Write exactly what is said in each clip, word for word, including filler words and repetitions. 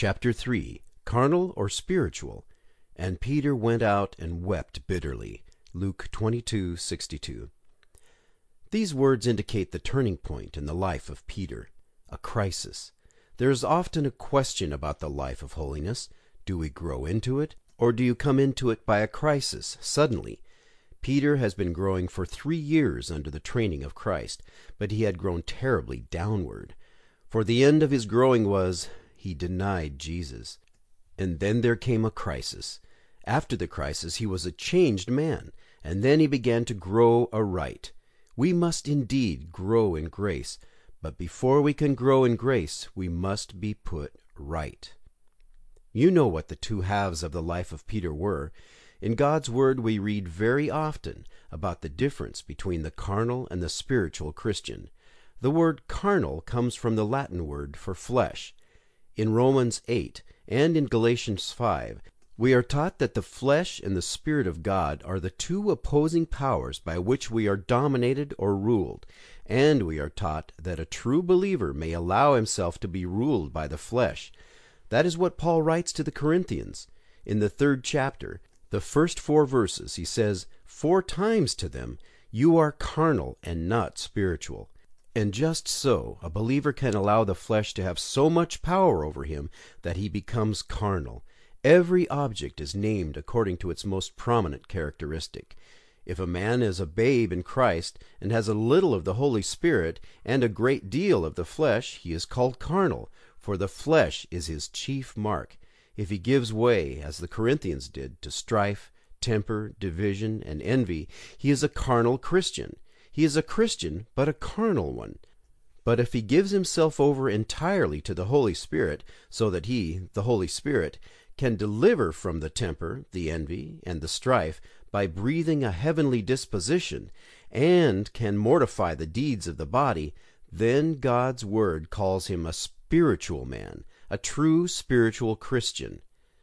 chapter three, Carnal or Spiritual? And Peter went out and wept bitterly. Luke twenty-two sixty-two. These words indicate the turning point in the life of Peter, a crisis. There is often a question about the life of holiness. Do we grow into it, or do you come into it by a crisis, suddenly? Peter has been growing for three years under the training of Christ, but he had grown terribly downward. For the end of his growing was, he denied Jesus. And then there came a crisis. After the crisis, he was a changed man, and then he began to grow aright. We must indeed grow in grace, but before we can grow in grace, we must be put right. You know what the two halves of the life of Peter were. In God's Word we read very often about the difference between the carnal and the spiritual Christian. The word carnal comes from the Latin word for flesh. In Romans eight and in Galatians five, we are taught that the flesh and the Spirit of God are the two opposing powers by which we are dominated or ruled, and we are taught that a true believer may allow himself to be ruled by the flesh. That is what Paul writes to the Corinthians. In the third chapter, the first four verses, he says four times to them, "You are carnal and not spiritual." And just so, a believer can allow the flesh to have so much power over him that he becomes carnal. Every object is named according to its most prominent characteristic. If a man is a babe in Christ and has a little of the Holy Spirit and a great deal of the flesh, he is called carnal, for the flesh is his chief mark. If he gives way, as the Corinthians did, to strife, temper, division, and envy, he is a carnal Christian. He is a Christian, but a carnal one. But if he gives himself over entirely to the Holy Spirit, so that he, the Holy Spirit, can deliver from the temper, the envy, and the strife by breathing a heavenly disposition, and can mortify the deeds of the body, then God's Word calls him a spiritual man, a true spiritual Christian.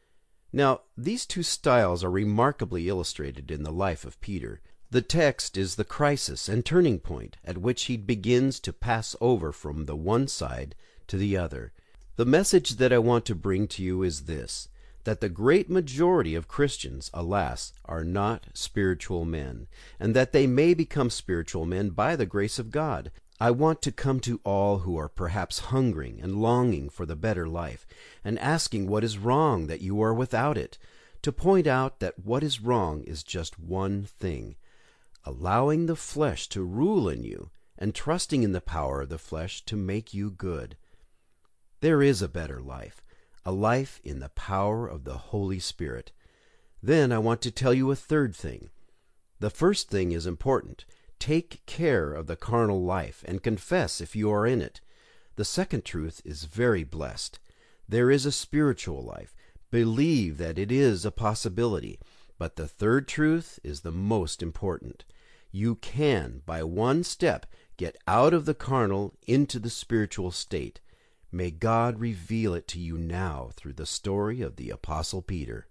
Now, these two styles are remarkably illustrated in the life of Peter. The text is the crisis and turning point at which he begins to pass over from the one side to the other. The message that I want to bring to you is this, that the great majority of Christians, alas, are not spiritual men, and that they may become spiritual men by the grace of God. I want to come to all who are perhaps hungering and longing for the better life, and asking what is wrong that you are without it, to point out that what is wrong is just one thing: allowing the flesh to rule in you and trusting in the power of the flesh to make you good. There is a better life, a life in the power of the Holy Spirit. Then I want to tell you a third thing. The first thing is important. Take care of the carnal life and confess if you are in it. The second truth is very blessed. There is a spiritual life. Believe that it is a possibility. But the third truth is the most important. You can, by one step, get out of the carnal into the spiritual state. May God reveal it to you now through the story of the Apostle Peter.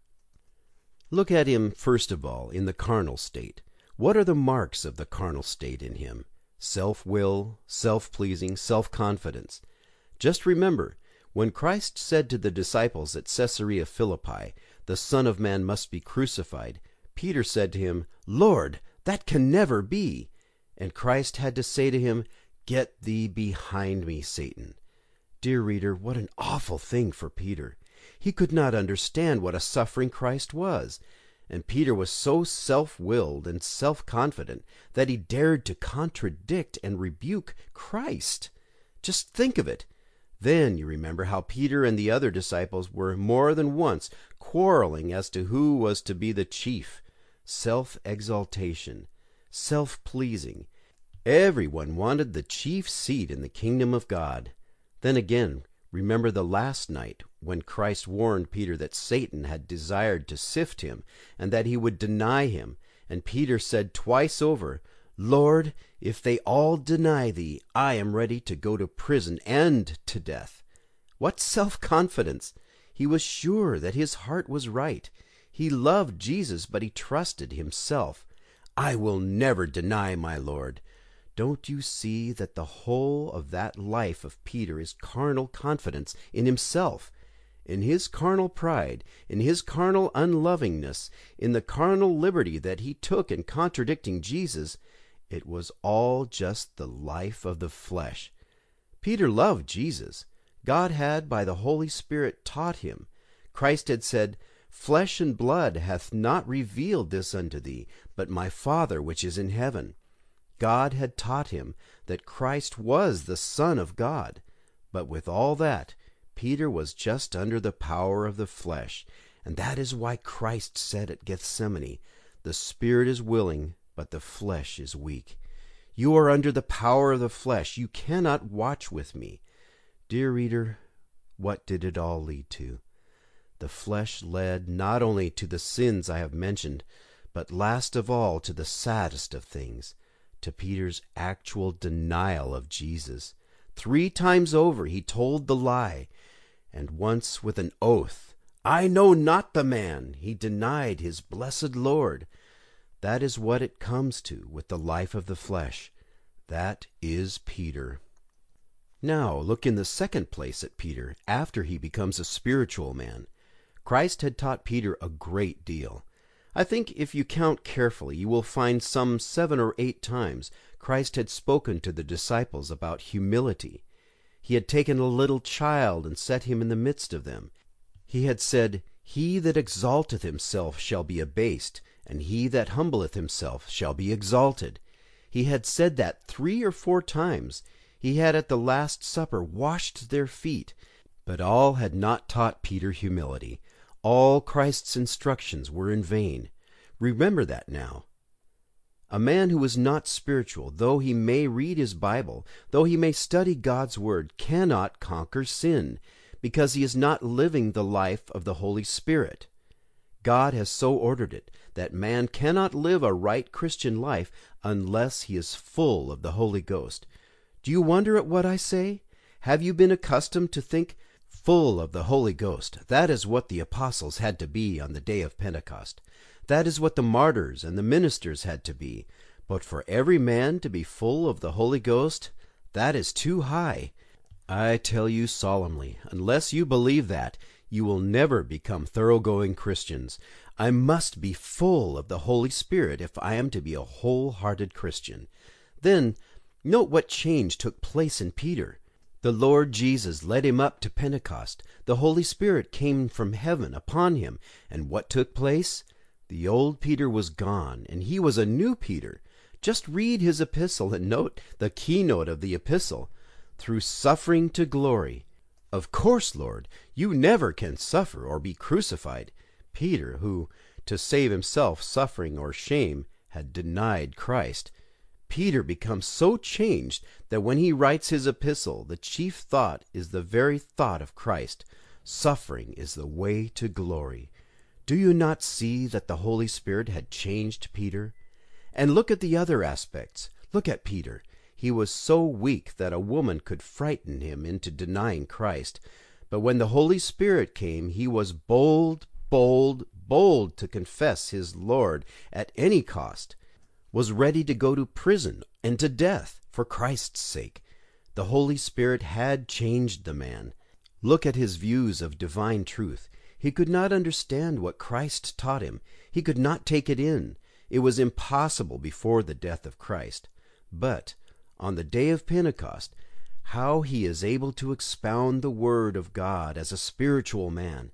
Look at him, first of all, in the carnal state. What are the marks of the carnal state in him? Self-will, self-pleasing, self-confidence. Just remember, when Christ said to the disciples at Caesarea Philippi, "The Son of Man must be crucified," Peter said to him, "Lord, that can never be." And Christ had to say to him, "Get thee behind me, Satan." Dear reader, what an awful thing for Peter. He could not understand what a suffering Christ was. And Peter was so self-willed and self-confident that he dared to contradict and rebuke Christ. Just think of it. Then you remember how Peter and the other disciples were more than once quarreling as to who was to be the chief. Self-exaltation, self-pleasing. Everyone wanted the chief seat in the kingdom of God. Then again, remember the last night when Christ warned Peter that Satan had desired to sift him and that he would deny him. And Peter said twice over, "Lord, if they all deny thee, I am ready to go to prison and to death." What self-confidence! He was sure that his heart was right. He loved Jesus, but he trusted himself. "I will never deny my Lord." Don't you see that the whole of that life of Peter is carnal confidence in himself? in his carnal pride, in his carnal unlovingness, in the carnal liberty that he took in contradicting Jesus, it was all just the life of the flesh. Peter loved Jesus. God had by the Holy Spirit taught him. Christ had said, "Flesh and blood hath not revealed this unto thee, but my Father which is in heaven." God had taught him that Christ was the Son of God. But with all that, Peter was just under the power of the flesh, and that is why Christ said at Gethsemane, "The spirit is willing, but the flesh is weak." You are under the power of the flesh. You cannot watch with me. Dear reader, what did it all lead to? The flesh led not only to the sins I have mentioned, but last of all to the saddest of things, to Peter's actual denial of Jesus. Three times over he told the lie, and once with an oath, "I know not the man," he denied his blessed Lord. That is what it comes to with the life of the flesh. That is Peter. Now look in the second place at Peter after he becomes a spiritual man. Christ had taught Peter a great deal. I think if you count carefully, you will find some seven or eight times Christ had spoken to the disciples about humility. He had taken a little child and set him in the midst of them. He had said, "He that exalteth himself shall be abased, and he that humbleth himself shall be exalted." He had said that three or four times. He had at the Last Supper washed their feet. But all had not taught Peter humility. All Christ's instructions were in vain. Remember that now. A man who is not spiritual, though he may read his Bible, though he may study God's Word, cannot conquer sin, because he is not living the life of the Holy Spirit. God has so ordered it that man cannot live a right Christian life unless he is full of the Holy Ghost. Do you wonder at what I say? Have you been accustomed to think, full of the Holy Ghost? That is what the apostles had to be on the day of Pentecost. That is what the martyrs and the ministers had to be. But for every man to be full of the Holy Ghost, that is too high. I tell you solemnly, unless you believe that, you will never become thoroughgoing Christians. I must be full of the Holy Spirit if I am to be a whole-hearted Christian. Then, note what change took place in Peter. The Lord Jesus led him up to Pentecost. The Holy Spirit came from heaven upon him. And what took place? The old Peter was gone, and he was a new Peter. Just read his epistle and note the keynote of the epistle. Through suffering to glory. Of course, Lord, you never can suffer or be crucified. Peter, who, to save himself suffering or shame, had denied Christ. Peter becomes so changed that when he writes his epistle, the chief thought is the very thought of Christ. Suffering is the way to glory. Do you not see that the Holy Spirit had changed Peter? And look at the other aspects. Look at Peter. He was so weak that a woman could frighten him into denying Christ. But when the Holy Spirit came, he was bold, bold, bold to confess his Lord at any cost, was ready to go to prison and to death for Christ's sake. The Holy Spirit had changed the man. Look at his views of divine truth. He could not understand what Christ taught him. He could not take it in. It was impossible before the death of Christ. But on the day of Pentecost, how he is able to expound the Word of God as a spiritual man.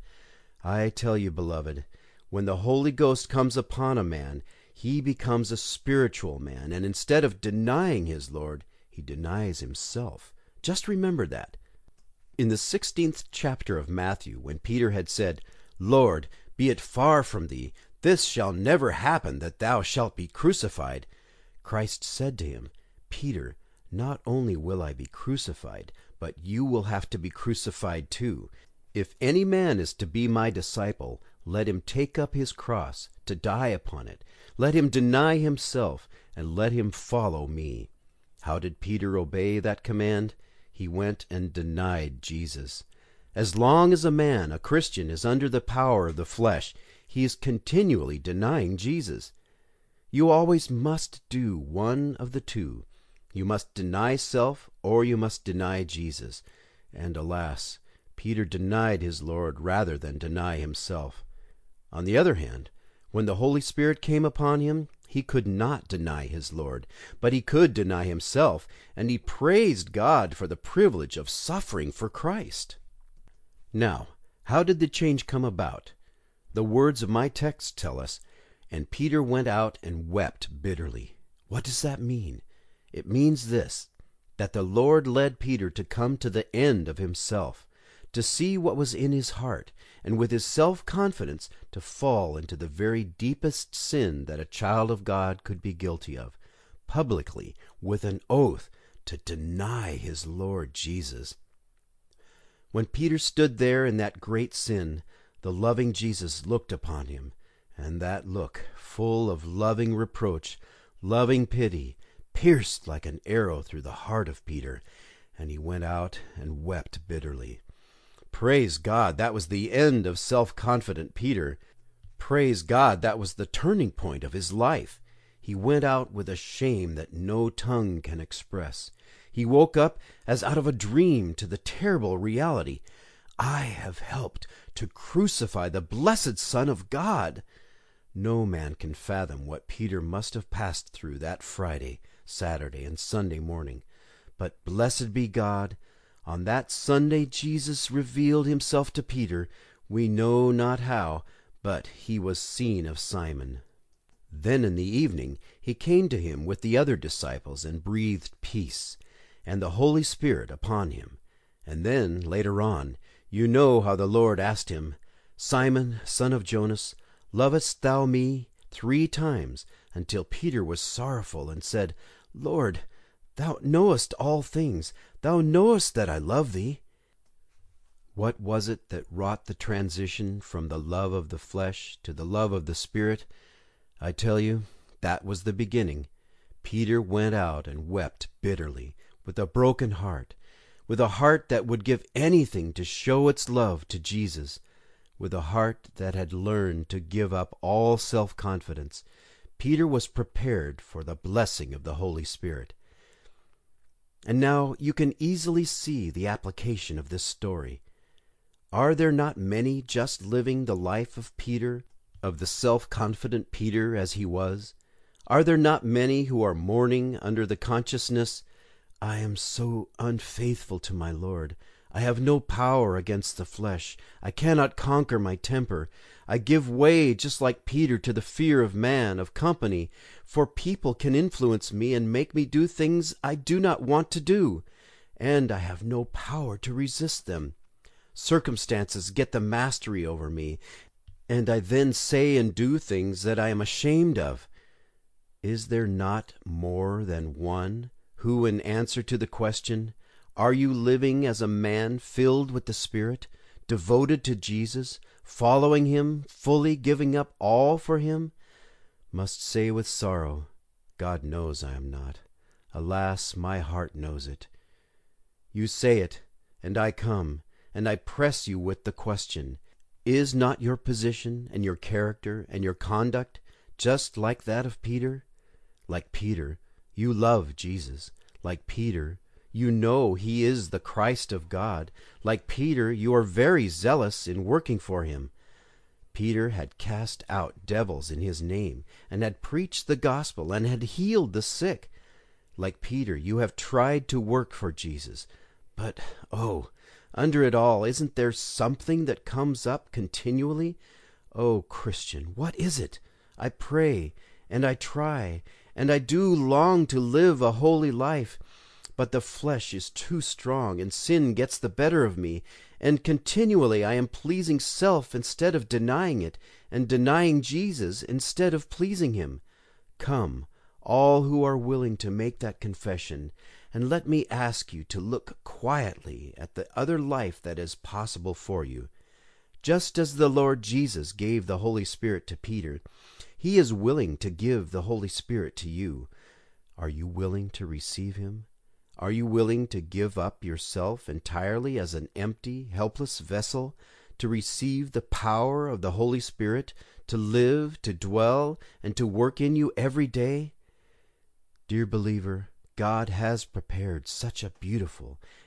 I tell you, beloved, when the Holy Ghost comes upon a man, he becomes a spiritual man, and instead of denying his Lord, he denies himself. Just remember that. In the sixteenth chapter of Matthew, when Peter had said, "Lord, be it far from thee, this shall never happen that thou shalt be crucified," Christ said to him, "Peter, not only will I be crucified, but you will have to be crucified too. If any man is to be my disciple, let him take up his cross, to die upon it. Let him deny himself, and let him follow me." How did Peter obey that command? He went and denied Jesus. As long as a man, a Christian, is under the power of the flesh, he is continually denying Jesus. You always must do one of the two. You must deny self, or you must deny Jesus. And alas, Peter denied his Lord rather than deny himself. On the other hand, when the Holy Spirit came upon him, he could not deny his Lord, but he could deny himself, and he praised God for the privilege of suffering for Christ. Now, how did the change come about? The words of my text tell us, "And Peter went out and wept bitterly." What does that mean? It means this, that the Lord led Peter to come to the end of himself, to see what was in his heart, and with his self-confidence to fall into the very deepest sin that a child of God could be guilty of, publicly, with an oath, to deny his Lord Jesus. When Peter stood there in that great sin, the loving Jesus looked upon him, and that look, full of loving reproach, loving pity, pierced like an arrow through the heart of Peter, and he went out and wept bitterly. Praise God, that was the end of self-confident Peter. Praise God, that was the turning point of his life. He went out with a shame that no tongue can express. He woke up as out of a dream to the terrible reality. I have helped to crucify the blessed Son of God. No man can fathom what Peter must have passed through that Friday, Saturday, and Sunday morning. But blessed be God, on that Sunday Jesus revealed himself to Peter, we know not how, but he was seen of Simon. Then in the evening he came to him with the other disciples and breathed peace, and the Holy Spirit upon him. And then, later on, you know how the Lord asked him, "Simon, son of Jonas, lovest thou me?" three times, until Peter was sorrowful and said, "Lord, thou knowest all things. Thou knowest that I love thee." What was it that wrought the transition from the love of the flesh to the love of the Spirit? I tell you, that was the beginning. Peter went out and wept bitterly, with a broken heart, with a heart that would give anything to show its love to Jesus, with a heart that had learned to give up all self-confidence. Peter was prepared for the blessing of the Holy Spirit. And now you can easily see the application of this story. Are there not many just living the life of Peter, of the self-confident Peter as he was? Are there not many who are mourning under the consciousness, "I am so unfaithful to my Lord. I have no power against the flesh. I cannot conquer my temper. I give way just like Peter to the fear of man, of company, for people can influence me and make me do things I do not want to do, and I have no power to resist them. Circumstances get the mastery over me, and I then say and do things that I am ashamed of." Is there not more than one who, in answer to the question, "Are you living as a man filled with the Spirit, devoted to Jesus, following him, fully giving up all for him?" must say with sorrow, "God knows I am not. Alas, my heart knows it." You say it, and I come, and I press you with the question, is not your position and your character and your conduct just like that of Peter? Like Peter, you love Jesus. Like Peter, you know he is the Christ of God. Like Peter, you are very zealous in working for him. Peter had cast out devils in his name, and had preached the gospel, and had healed the sick. Like Peter, you have tried to work for Jesus. But, oh, under it all, isn't there something that comes up continually? Oh, Christian, what is it? I pray, and I try, and I do long to live a holy life, but the flesh is too strong, and sin gets the better of me, and continually I am pleasing self instead of denying it, and denying Jesus instead of pleasing him. Come, all who are willing to make that confession, and let me ask you to look quietly at the other life that is possible for you. Just as the Lord Jesus gave the Holy Spirit to Peter, he is willing to give the Holy Spirit to you. Are you willing to receive him? Are you willing to give up yourself entirely as an empty, helpless vessel, to receive the power of the Holy Spirit, to live, to dwell, and to work in you every day? Dear believer, God has prepared such a beautiful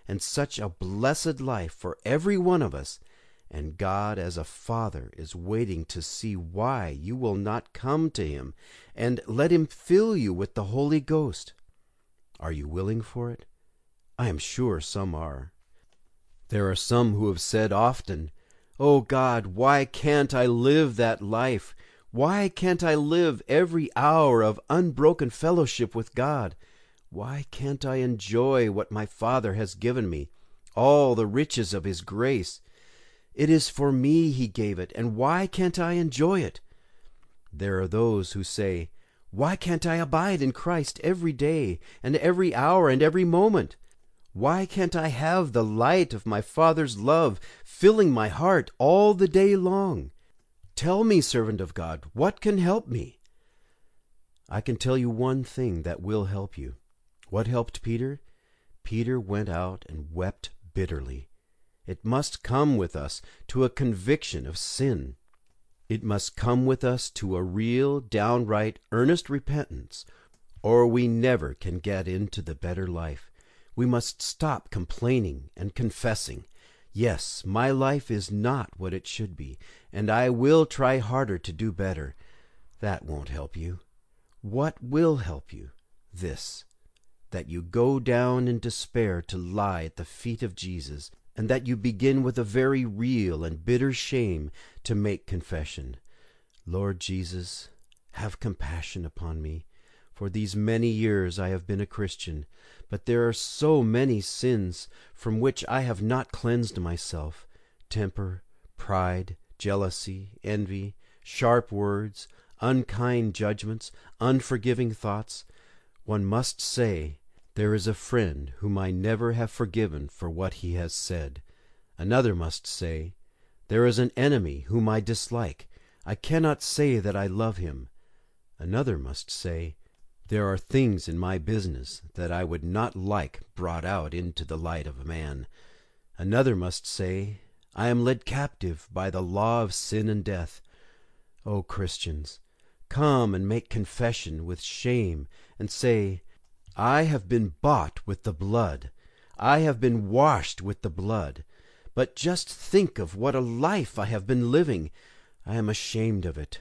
and such a blessed life for every one of us, and God as a Father is waiting to see why you will not come to Him and let Him fill you with the Holy Ghost. Are you willing for it? I am sure some are. There are some who have said often, "Oh God, why can't I live that life? Why can't I live every hour of unbroken fellowship with God? Why can't I enjoy what my Father has given me, all the riches of His grace? It is for me He gave it, and why can't I enjoy it?" There are those who say, "Why can't I abide in Christ every day, and every hour, and every moment? Why can't I have the light of my Father's love filling my heart all the day long? Tell me, servant of God, what can help me?" I can tell you one thing that will help you. What helped Peter? Peter went out and wept bitterly. It must come with us to a conviction of sin. It must come with us to a real, downright, earnest repentance, or we never can get into the better life. We must stop complaining and confessing, "Yes, my life is not what it should be, and I will try harder to do better." That won't help you. What will help you? This, that you go down in despair to lie at the feet of Jesus, and that you begin with a very real and bitter shame to make confession. "Lord Jesus, have compassion upon me. For these many years I have been a Christian, but there are so many sins from which I have not cleansed myself: temper, pride, jealousy, envy, sharp words, unkind judgments, unforgiving thoughts. One must say, there is a friend whom I never have forgiven for what he has said. Another must say, there is an enemy whom I dislike. I cannot say that I love him. Another must say, there are things in my business that I would not like brought out into the light of a man. Another must say, I am led captive by the law of sin and death. O Christians, come and make confession with shame and say, I have been bought with the blood. I have been washed with the blood. But just think of what a life I have been living. I am ashamed of it.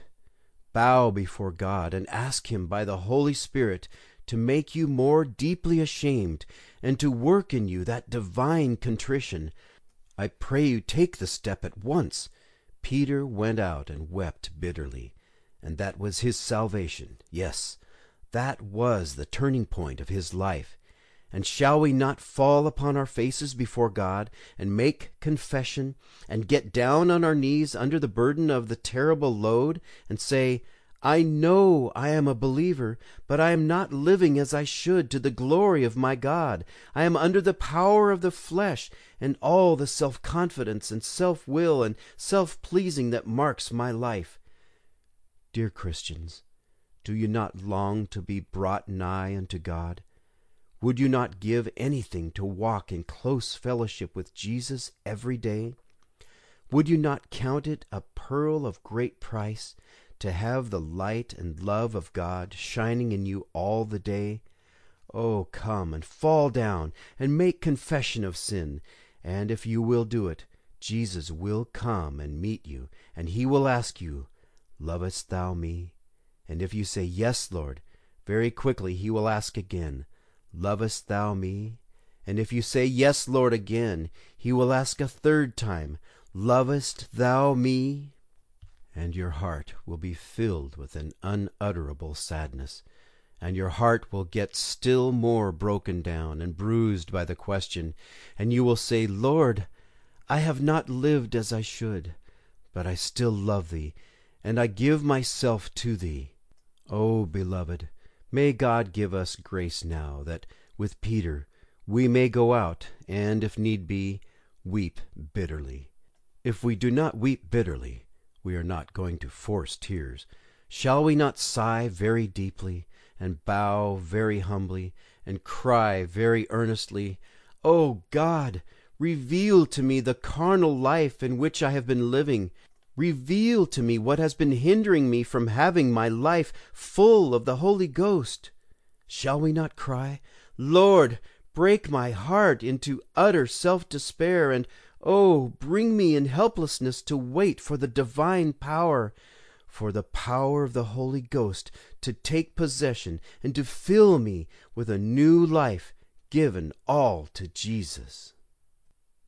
Bow before God and ask Him by the Holy Spirit to make you more deeply ashamed and to work in you that divine contrition. I pray you take the step at once. Peter went out and wept bitterly, and that was his salvation. Yes, that was the turning point of his life. And shall we not fall upon our faces before God and make confession and get down on our knees under the burden of the terrible load and say, I know I am a believer, but I am not living as I should to the glory of my God. I am under the power of the flesh and all the self-confidence and self-will and self-pleasing that marks my life. Dear Christians, do you not long to be brought nigh unto God? Would you not give anything to walk in close fellowship with Jesus every day? Would you not count it a pearl of great price to have the light and love of God shining in you all the day? Oh, come and fall down and make confession of sin, and if you will do it, Jesus will come and meet you, and He will ask you, Lovest thou me? And if you say, Yes, Lord, very quickly He will ask again, Lovest thou me? And if you say, Yes, Lord, again, He will ask a third time, Lovest thou me? And your heart will be filled with an unutterable sadness, and your heart will get still more broken down and bruised by the question, and you will say, Lord, I have not lived as I should, but I still love Thee, and I give myself to Thee. Oh, beloved, may God give us grace now that, with Peter, we may go out and, if need be, weep bitterly. If we do not weep bitterly, we are not going to force tears. Shall we not sigh very deeply, and bow very humbly, and cry very earnestly, O God, reveal to me the carnal life in which I have been living. Reveal to me what has been hindering me from having my life full of the Holy Ghost. Shall we not cry, Lord, break my heart into utter self-despair, and oh, bring me in helplessness to wait for the divine power, for the power of the Holy Ghost to take possession and to fill me with a new life given all to Jesus.